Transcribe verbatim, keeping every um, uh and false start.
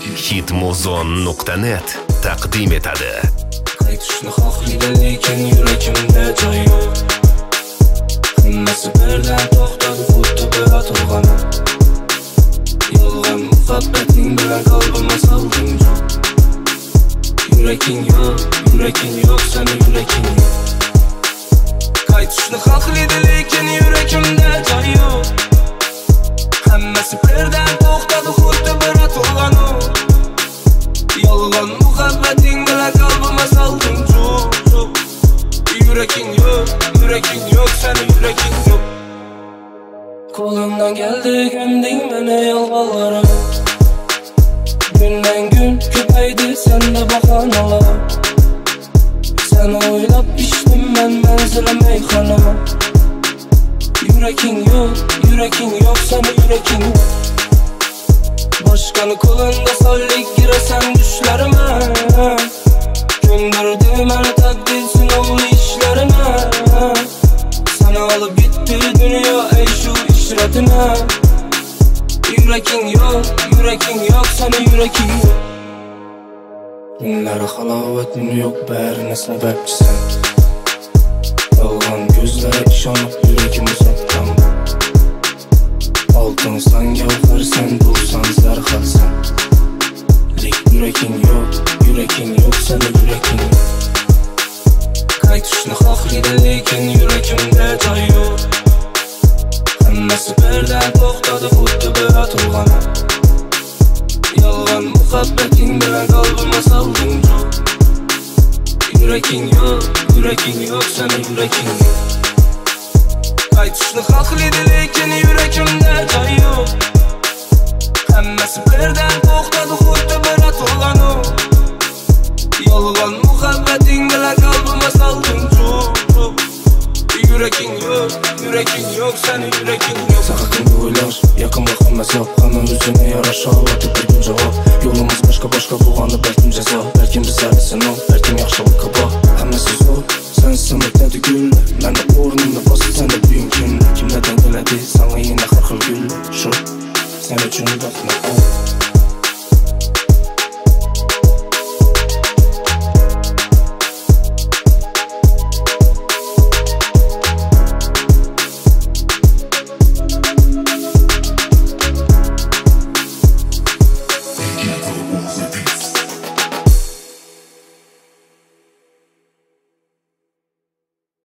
hitmuzon nuqta net taqdim etadi. Qaytishni xohlaydi lekin yuragimda joy yo'q. Hammasi birdan to'xtadi, xuddi bir otilgan. Yolg'on muhabbating bilan qalbimga solding joy. Yuraging yo'q, yuraging yo'q, seni yuraging yo'q. Qaytishni xohlaydi lekin yuragimda joy yo'q. Hammasi birdan to'xtadi, xuddi bir otilgan. Yolg'on muhabbating bilan qalbimga solding joy. Yuraging yo'q, yuraging yo'q, seni yuraging yo'q. Qo'limdan keldi gömding meni yolg'onlarim. Günden gün ko'paydi sende bahanalar. Seni o'ylab pishdim men manzilim meyxonama. Yuraging yo'q, yuraging yo'q, seni yuraging yo'q. Boshqani qo'linda sollik girasan düşlerime. Gönderdi meni taqdir sinovli ishlarime. Seni olib gitti dunyo ey shu ishratine. Yuraging yo'q, yuraging yo'q, seni yuraging yo'q. Günlere halovatin yo'q, barine sababchisan. Yolg'on ko'zlari ishonib yuragim uzatgan. Oltinsan, gavharsan, bo'lsan zarxatsan. Lek yuraging yo'q, yuraging yo'q, seni yuraging yo'q. Qaytishni xohlaydi lekin yuragimda joy yo'q. Hammasi birdan to'xtadi, xuddi bir otilgan. Yolg'on muhabbating bilan qalbimga solding joy. Yuraging yo'q, yuraging yo'q, seni yuraging yo'q. Qaytishni xohlaydi lekin yuragimda joy yo'q. Hammasi birdan to'xtadi, xuddi bir otilgan. Yolg'on muhabbating bilan qalbimga solding joy. Yuraging yo'q, yuraging yo'q, seni yuraging yo'q. Sakın o'ylash, yaqinga hammasi yoqqani o'zini yarasha oladi bir kun javob. Yo'limiz boshqa boshqa bo'lgani balkim jazo. Balkim bizlarni sinov, balkim yaxshilikka bor. Hammasi zo'r, sensiz o'tadi gul. Meni o'rnimni bosib senda mumkin. Kimlardan keladi, sana yana har xil gul. Shu sen uchun baxtli